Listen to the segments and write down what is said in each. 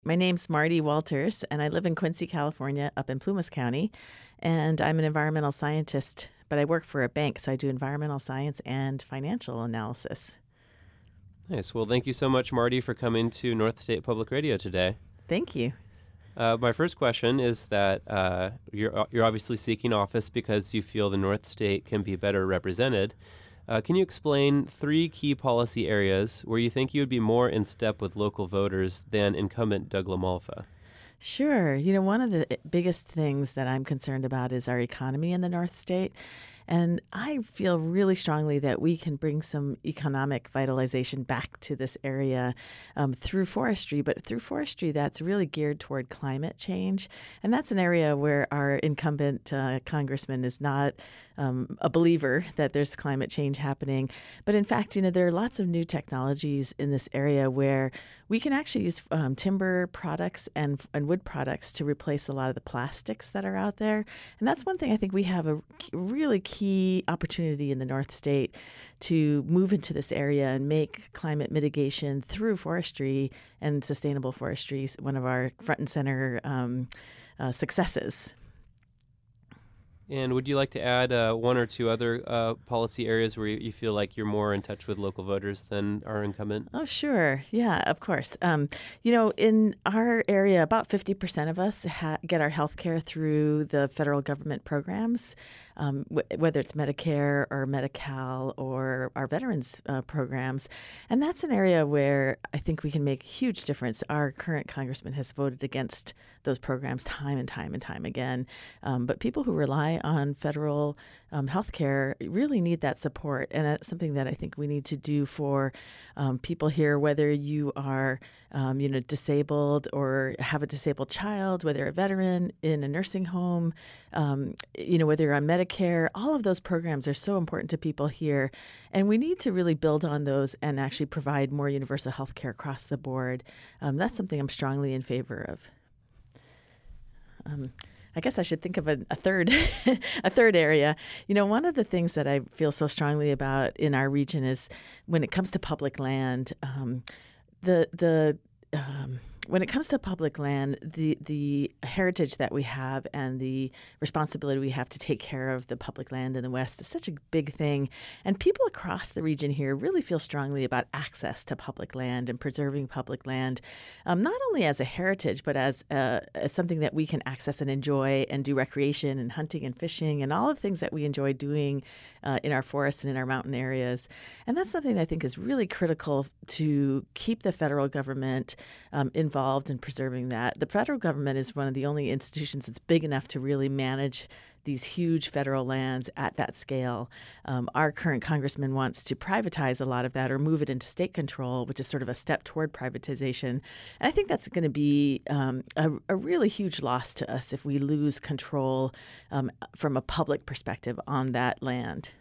My name's Marty Walters, and I live in Quincy, California, up in Plumas County. And I'm an environmental scientist, but I work for a bank, so I do environmental science and financial analysis. Nice. Well, thank you so much, Marty, for coming to North State Public Radio today. Thank you. My first question is that you're obviously seeking office because you feel the North State can be better represented. Can you explain 3 key policy areas where you think you would be more in step with local voters than incumbent Doug LaMalfa? Sure. One of the biggest things that I'm concerned about is our economy in the North State. And I feel really strongly that we can bring some economic vitalization back to this area through forestry, but through forestry that's really geared toward climate change. And that's an area where our incumbent congressman is not a believer that there's climate change happening. But in fact, there are lots of new technologies in this area where we can actually use timber products and wood products to replace a lot of the plastics that are out there. And that's one thing I think we have a really key opportunity in the North State to move into this area and make climate mitigation through forestry and sustainable forestry one of our front and center successes. And would you like to add 1 or 2 other policy areas where you feel like you're more in touch with local voters than our incumbent? Oh, sure. Yeah, of course. In our area, about 50% of us get our health care through the federal government programs, whether it's Medicare or Medi-Cal or our veterans programs. And that's an area where I think we can make a huge difference. Our current congressman has voted against those programs time and time and time again. But people who rely on federal health care really need that support. And that's something that I think we need to do for people here, whether you are disabled or have a disabled child, whether you're a veteran in a nursing home, whether you're on Medicare. All of those programs are so important to people here. And we need to really build on those and actually provide more universal health care across the board. That's something I'm strongly in favor of. I guess I should think of a third a third area. One of the things that I feel so strongly about in our region is when it comes to public land, when it comes to public land, the heritage that we have and the responsibility we have to take care of the public land in the West is such a big thing. And people across the region here really feel strongly about access to public land and preserving public land, not only as a heritage, but as something that we can access and enjoy and do recreation and hunting and fishing and all the things that we enjoy doing in our forests and in our mountain areas. And that's something that I think is really critical to keep the federal government involved in preserving that. The federal government is one of the only institutions that's big enough to really manage these huge federal lands at that scale. Our current congressman wants to privatize a lot of that or move it into state control, which is sort of a step toward privatization. And I think that's going to be a really huge loss to us if we lose control from a public perspective on that land.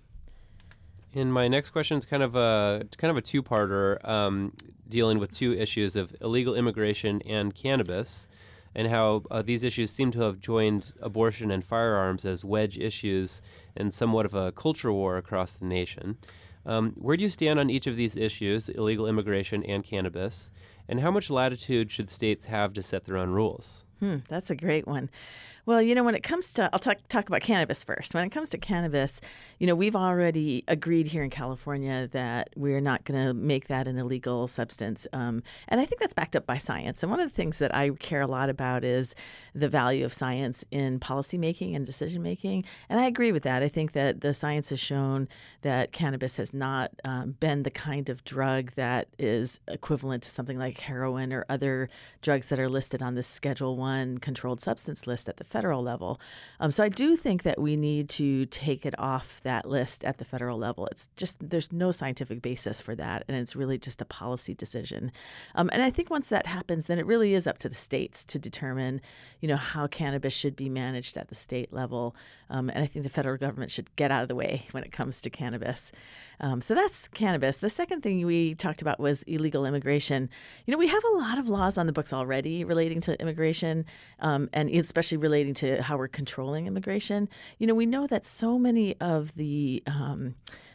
And my next question is kind of a two-parter, dealing with 2 issues of illegal immigration and cannabis, and how these issues seem to have joined abortion and firearms as wedge issues in somewhat of a culture war across the nation. Where do you stand on each of these issues, illegal immigration and cannabis, and how much latitude should states have to set their own rules? That's a great one. Well, when it comes to, I'll talk about cannabis first. When it comes to cannabis, we've already agreed here in California that we're not going to make that an illegal substance. And I think that's backed up by science. And one of the things that I care a lot about is the value of science in policymaking and decision making. And I agree with that. I think that the science has shown that cannabis has not been the kind of drug that is equivalent to something like heroin or other drugs that are listed on this Schedule I controlled substance list at the federal level. So I do think that we need to take it off that list at the federal level. It's just, there's no scientific basis for that, and it's really just a policy decision. And I think once that happens, then it really is up to the states to determine, how cannabis should be managed at the state level. And I think the federal government should get out of the way when it comes to cannabis. So that's cannabis. The second thing we talked about was illegal immigration. We have a lot of laws on the books already relating to immigration, and especially relating to how we're controlling immigration. We know that so many of the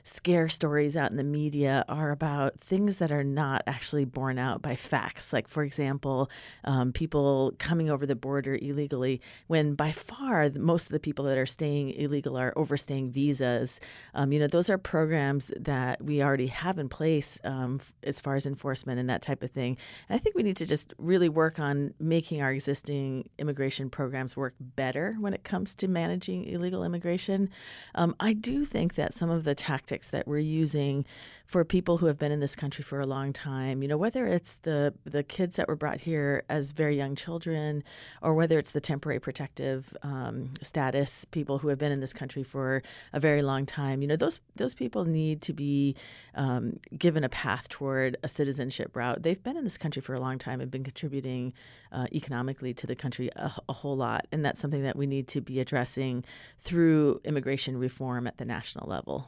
scare stories out in the media are about things that are not actually borne out by facts. Like, for example, people coming over the border illegally, when by far most of the people that are staying illegal are overstaying visas. Those are programs that we already have in place as far as enforcement and that type of thing. And I think we need to just really work on making our existing immigration programs work better when it comes to managing illegal immigration. I do think that some of the tactics that we're using for people who have been in this country for a long time, whether it's the kids that were brought here as very young children, or whether it's the temporary protective status people who have been in this country for a very long time, those people need to be given a path toward a citizenship route. They've been in this country for a long time and been contributing economically to the country a whole lot, and that's something that we need to be addressing through immigration reform at the national level.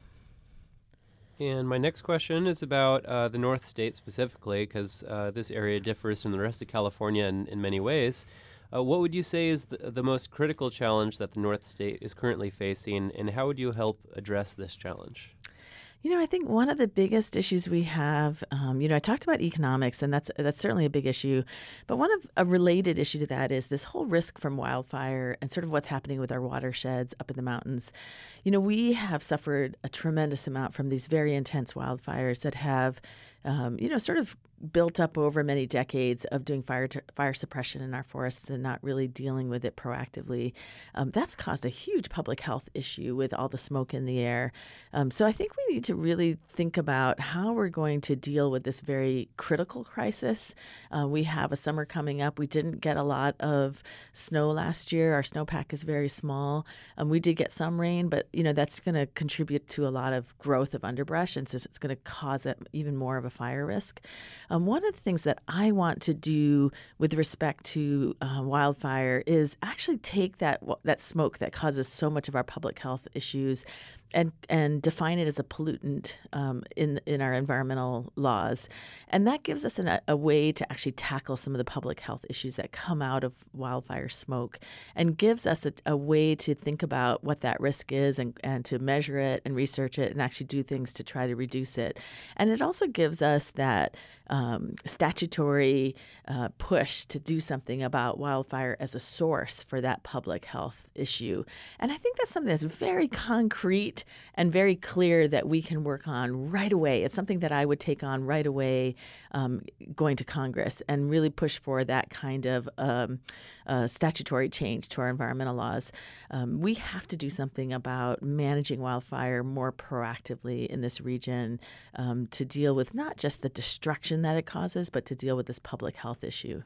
And my next question is about the North State specifically, because this area differs from the rest of California in many ways. What would you say is the most critical challenge that the North State is currently facing, and how would you help address this challenge? I think one of the biggest issues we have, I talked about economics, and that's certainly a big issue. But a related issue to that is this whole risk from wildfire and sort of what's happening with our watersheds up in the mountains. We have suffered a tremendous amount from these very intense wildfires that have, sort of built up over many decades of doing fire suppression in our forests and not really dealing with it proactively. That's caused a huge public health issue with all the smoke in the air. So I think we need to really think about how we're going to deal with this very critical crisis. We have a summer coming up. We didn't get a lot of snow last year. Our snowpack is very small. We did get some rain, but that's going to contribute to a lot of growth of underbrush, and so it's going to cause even more of a fire risk. One of the things that I want to do with respect to wildfire is actually take that smoke that causes so much of our public health issues and define it as a pollutant in our environmental laws. And that gives us a way to actually tackle some of the public health issues that come out of wildfire smoke, and gives us a way to think about what that risk is and to measure it and research it and actually do things to try to reduce it. And it also gives us that statutory push to do something about wildfire as a source for that public health issue. And I think that's something that's very concrete and very clear that we can work on right away. It's something that I would take on right away going to Congress and really push for that kind of statutory change to our environmental laws. We have to do something about managing wildfire more proactively in this region to deal with not just the destruction that it causes, but to deal with this public health issue.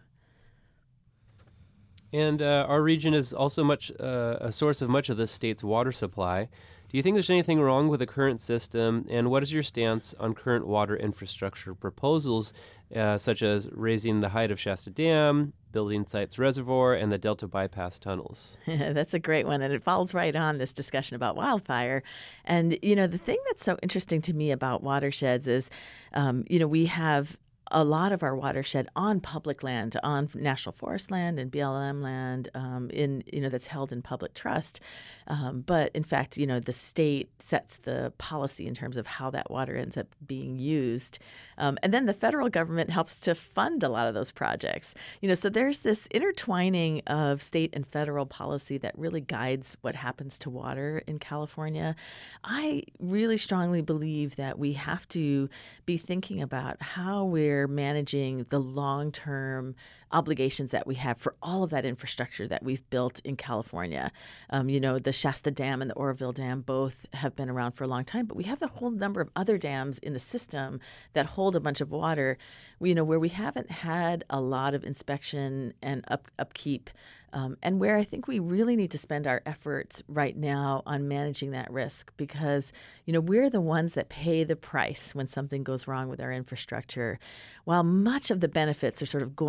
And our region is also a source of much of the state's water supply. Do you think there's anything wrong with the current system, and what is your stance on current water infrastructure proposals, such as raising the height of Shasta Dam, building Sites Reservoir, and the Delta Bypass tunnels? That's a great one, and it falls right on this discussion about wildfire. And, the thing that's so interesting to me about watersheds is, we have a lot of our watershed on public land, on national forest land and BLM land, that's held in public trust. But in fact, the state sets the policy in terms of how that water ends up being used. And then the federal government helps to fund a lot of those projects. So there's this intertwining of state and federal policy that really guides what happens to water in California. I really strongly believe that we have to be thinking about how we're managing the long-term obligations that we have for all of that infrastructure that we've built in California. The Shasta Dam and the Oroville Dam both have been around for a long time, but we have a whole number of other dams in the system that hold a bunch of water, where we haven't had a lot of inspection and upkeep. And where I think we really need to spend our efforts right now on managing that risk, because, we're the ones that pay the price when something goes wrong with our infrastructure. While much of the benefits are sort of going downstream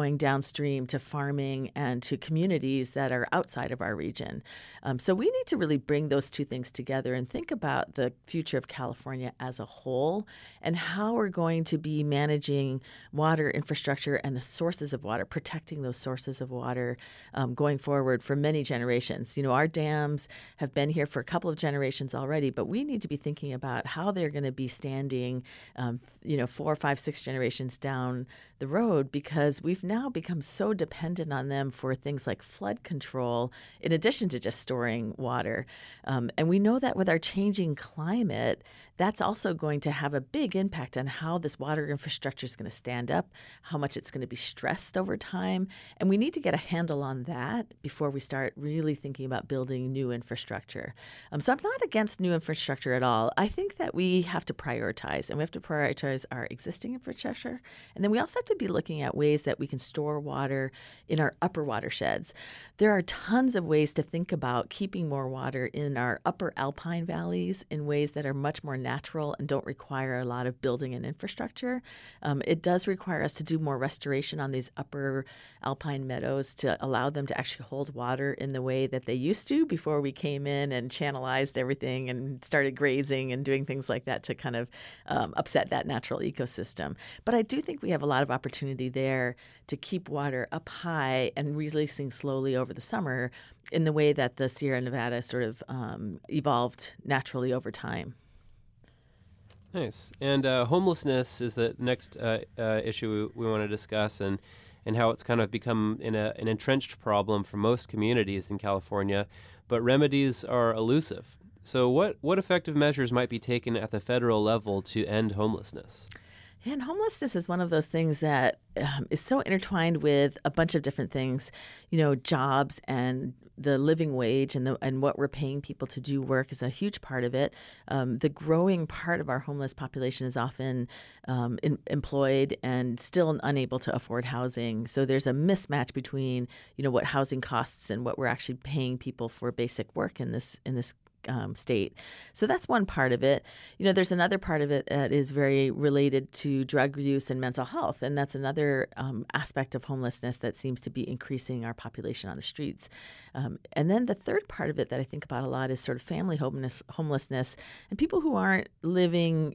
downstream to farming and to communities that are outside of our region. So we need to really bring those two things together and think about the future of California as a whole and how we're going to be managing water infrastructure and the sources of water, protecting those sources of water going forward for many generations. Our dams have been here for a couple of generations already, but we need to be thinking about how they're going to be standing, 4, 5, 6 generations down the road, because we've now become so dependent on them for things like flood control, in addition to just storing water. And we know that with our changing climate, that's also going to have a big impact on how this water infrastructure is going to stand up, how much it's going to be stressed over time. And we need to get a handle on that before we start really thinking about building new infrastructure. So I'm not against new infrastructure at all. I think that we have to prioritize, and we have to prioritize our existing infrastructure. And then we also have to be looking at ways that we can store water in our upper watersheds. There are tons of ways to think about keeping more water in our upper alpine valleys in ways that are much more natural and don't require a lot of building and infrastructure. It does require us to do more restoration on these upper alpine meadows to allow them to actually hold water in the way that they used to before we came in and channelized everything and started grazing and doing things like that to kind of upset that natural ecosystem. But I do think we have a lot of opportunity there to keep water up high and releasing slowly over the summer in the way that the Sierra Nevada sort of evolved naturally over time. Nice. And homelessness is the next issue we want to discuss, and how it's kind of become an entrenched problem for most communities in California, but remedies are elusive. So what effective measures might be taken at the federal level to end homelessness? And homelessness is one of those things that is so intertwined with a bunch of different things, jobs and the living wage and what we're paying people to do work is a huge part of it. The growing part of our homeless population is often employed and still unable to afford housing. So there's a mismatch between, what housing costs and what we're actually paying people for basic work in this state. So that's one part of it. There's another part of it that is very related to drug use and mental health, and that's another aspect of homelessness that seems to be increasing our population on the streets. And then the third part of it that I think about a lot is sort of family homelessness and people who aren't living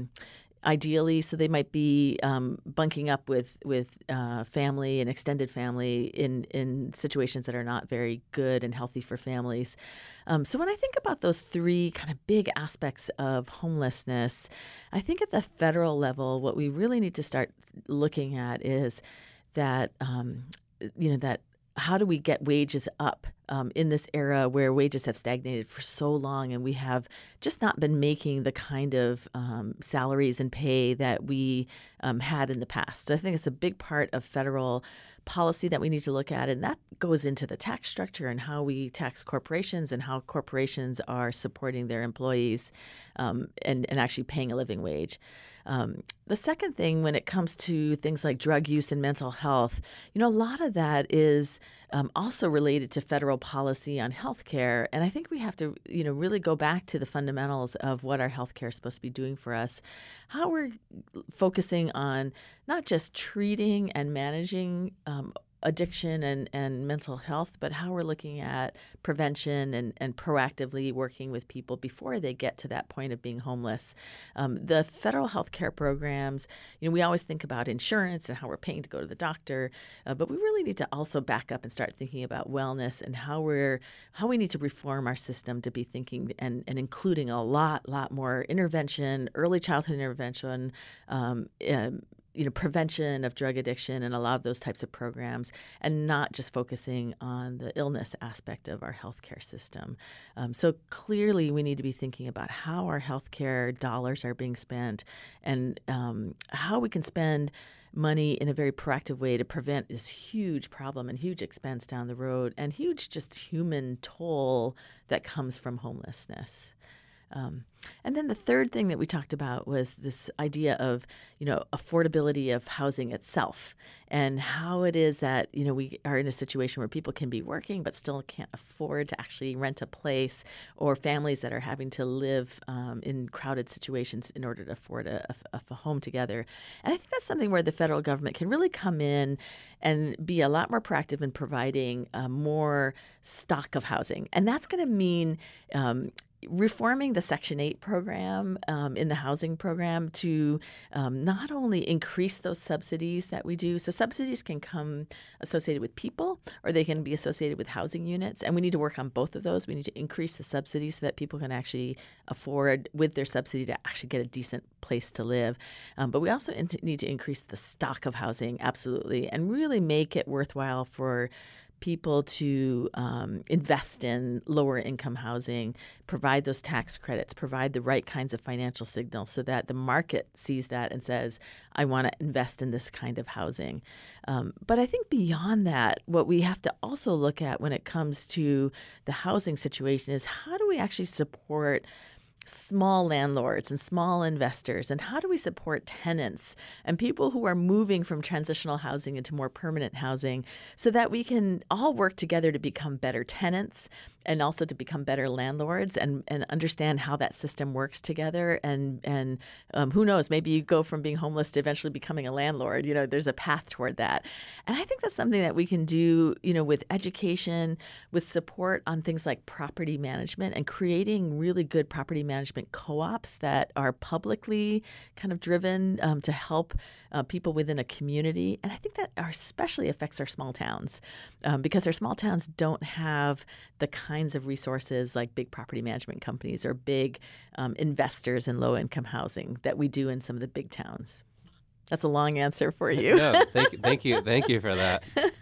ideally, so they might be bunking up with family and extended family in situations that are not very good and healthy for families. So when I think about those three kind of big aspects of homelessness, I think at the federal level, what we really need to start looking at is that that how do we get wages up in this era where wages have stagnated for so long and we have just not been making the kind of salaries and pay that we had in the past. So I think it's a big part of federal policy that we need to look at, and that goes into the tax structure and how we tax corporations and how corporations are supporting their employees and actually paying a living wage. The second thing, when it comes to things like drug use and mental health, a lot of that is also related to federal policy on healthcare. And I think we have to, really go back to the fundamentals of what our healthcare is supposed to be doing for us, how we're focusing on not just treating and managing addiction and mental health, but how we're looking at prevention and proactively working with people before they get to that point of being homeless. The federal health care programs, we always think about insurance and how we're paying to go to the doctor, but we really need to also back up and start thinking about wellness and how we need to reform our system to be thinking and including a lot more intervention, early childhood intervention, prevention of drug addiction and a lot of those types of programs, and not just focusing on the illness aspect of our healthcare system. So clearly we need to be thinking about how our healthcare dollars are being spent and how we can spend money in a very proactive way to prevent this huge problem and huge expense down the road and huge just human toll that comes from homelessness. And then the third thing that we talked about was this idea of, affordability of housing itself and how it is that, we are in a situation where people can be working but still can't afford to actually rent a place, or families that are having to live in crowded situations in order to afford a home together. And I think that's something where the federal government can really come in and be a lot more proactive in providing more stock of housing. And that's going to mean reforming the Section 8 program in the housing program to not only increase those subsidies that we do. So subsidies can come associated with people, or they can be associated with housing units. And we need to work on both of those. We need to increase the subsidies so that people can actually afford, with their subsidy, to actually get a decent place to live. But we also need to increase the stock of housing, absolutely, and really make it worthwhile for people to invest in lower income housing, provide those tax credits, provide the right kinds of financial signals so that the market sees that and says, I want to invest in this kind of housing. But I think beyond that, what we have to also look at when it comes to the housing situation is, how do we actually support small landlords and small investors, and how do we support tenants and people who are moving from transitional housing into more permanent housing, so that we can all work together to become better tenants and also to become better landlords, and understand how that system works together. And who knows, maybe you go from being homeless to eventually becoming a landlord. There's a path toward that. And I think that's something that we can do, with education, with support on things like property management, and creating really good property management co-ops that are publicly kind of driven to help people within a community. And I think that especially affects our small towns, because our small towns don't have the kinds of resources like big property management companies or big investors in low-income housing that we do in some of the big towns. That's a long answer for you. No, thank you for that.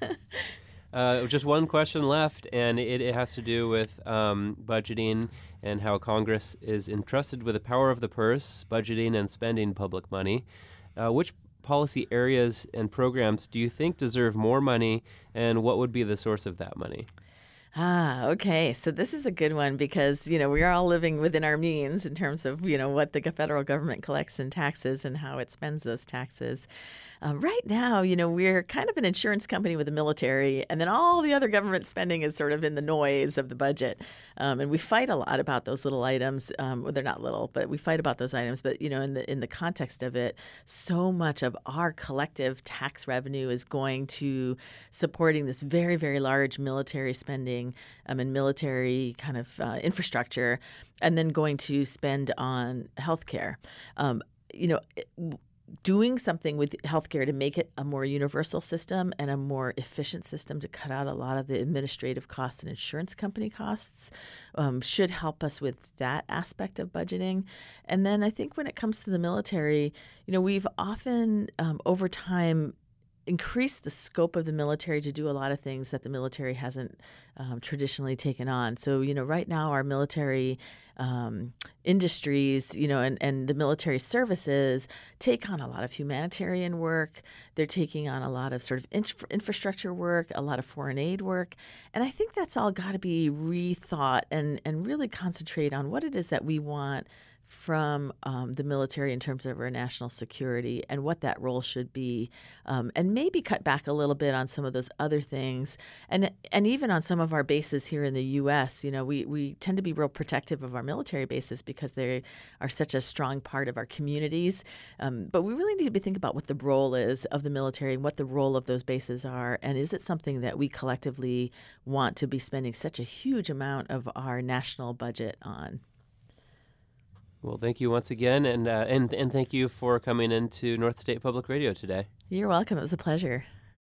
Just one question left, and it has to do with budgeting and how Congress is entrusted with the power of the purse, budgeting and spending public money. Which policy areas and programs do you think deserve more money, and what would be the source of that money? Okay. So this is a good one because, we are all living within our means in terms of, what the federal government collects in taxes and how it spends those taxes. Right now, we're kind of an insurance company with the military, and then all the other government spending is sort of in the noise of the budget. And we fight a lot about those little items. Well, they're not little, but we fight about those items. But, in the context of it, so much of our collective tax revenue is going to supporting this very, very large military spending and military kind of infrastructure, and then going to spend on healthcare. Doing something with healthcare to make it a more universal system and a more efficient system to cut out a lot of the administrative costs and insurance company costs should help us with that aspect of budgeting. And then I think when it comes to the military, we've often over time increase the scope of the military to do a lot of things that the military hasn't traditionally taken on. So, right now our military industries, and the military services take on a lot of humanitarian work. They're taking on a lot of sort of infrastructure work, a lot of foreign aid work. And I think that's all got to be rethought and really concentrate on what it is that we want from the military in terms of our national security and what that role should be, and maybe cut back a little bit on some of those other things, and even on some of our bases here in the U.S. We tend to be real protective of our military bases because they are such a strong part of our communities, but we really need to be thinking about what the role is of the military and what the role of those bases are, and is it something that we collectively want to be spending such a huge amount of our national budget on? Well, thank you once again, and thank you for coming into North State Public Radio today. You're welcome. It was a pleasure.